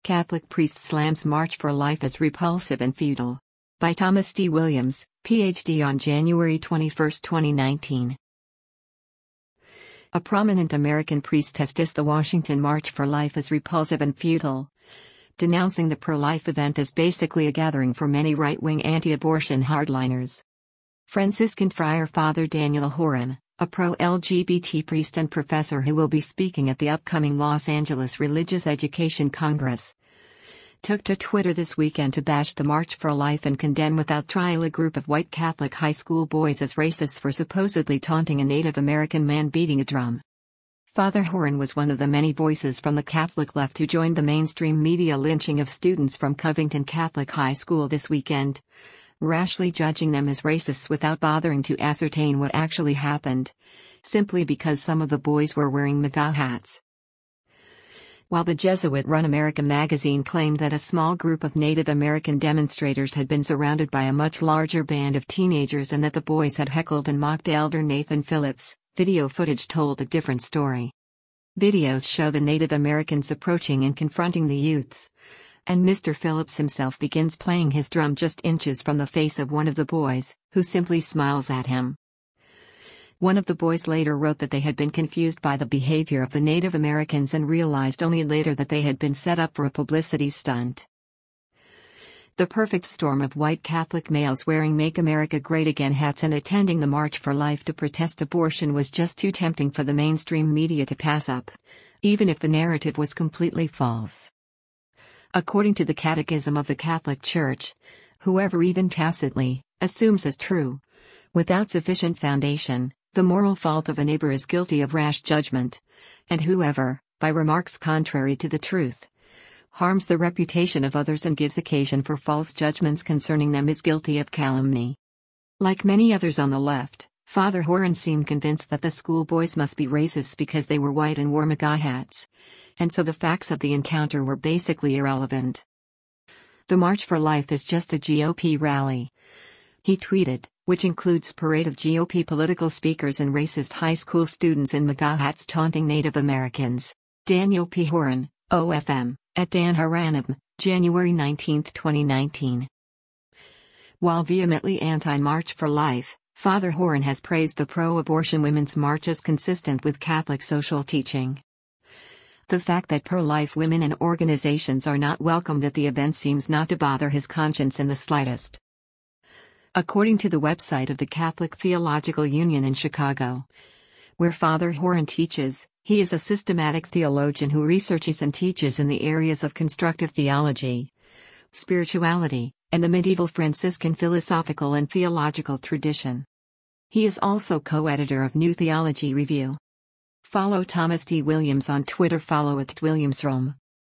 Catholic priest slams March for Life as repulsive and futile. By Thomas D. Williams, Ph.D. on January 21, 2019. A prominent American priest has dissed the Washington March for Life as repulsive and futile, denouncing the pro-life event as basically a gathering for many right-wing anti-abortion hardliners. Franciscan Friar Father Daniel Horan, a pro-LGBT priest and professor who will be speaking at the upcoming Los Angeles Religious Education Congress, took to Twitter this weekend to bash the March for Life and condemn without trial a group of white Catholic high school boys as racists for supposedly taunting a Native American man beating a drum. Father Horan was one of the many voices from the Catholic left who joined the mainstream media lynching of students from Covington Catholic High School this weekend, rashly judging them as racists without bothering to ascertain what actually happened, simply because some of the boys were wearing MAGA hats. While the Jesuit-run America magazine claimed that a small group of Native American demonstrators had been surrounded by a much larger band of teenagers and that the boys had heckled and mocked Elder Nathan Phillips, video footage told a different story. Videos show the Native Americans approaching and confronting the youths, and Mr. Phillips himself begins playing his drum just inches from the face of one of the boys, who simply smiles at him. One of the boys later wrote that they had been confused by the behavior of the Native Americans and realized only later that they had been set up for a publicity stunt. The perfect storm of white Catholic males wearing Make America Great Again hats and attending the March for Life to protest abortion was just too tempting for the mainstream media to pass up, even if the narrative was completely false. According to the Catechism of the Catholic Church, whoever even tacitly assumes as true, without sufficient foundation, the moral fault of a neighbor is guilty of rash judgment, and whoever, by remarks contrary to the truth, harms the reputation of others and gives occasion for false judgments concerning them is guilty of calumny. Like many others on the left, Father Horan seemed convinced that the schoolboys must be racists because they were white and wore MAGA hats, and so the facts of the encounter were basically irrelevant. The March for Life is just a GOP rally, he tweeted, which includes parade of GOP political speakers and racist high school students in MAGA hats taunting Native Americans. Daniel P. Horan, OFM, at Dan Haranim, January 19, 2019. While vehemently anti-March for Life, Father Horan has praised the pro-abortion Women's March as consistent with Catholic social teaching. The fact that pro-life women and organizations are not welcomed at the event seems not to bother his conscience in the slightest. According to the website of the Catholic Theological Union in Chicago, where Father Horan teaches, he is a systematic theologian who researches and teaches in the areas of constructive theology, spirituality, and the medieval Franciscan philosophical and theological tradition. He is also co-editor of New Theology Review. Follow Thomas D. Williams on Twitter. Follow @WilliamsRome.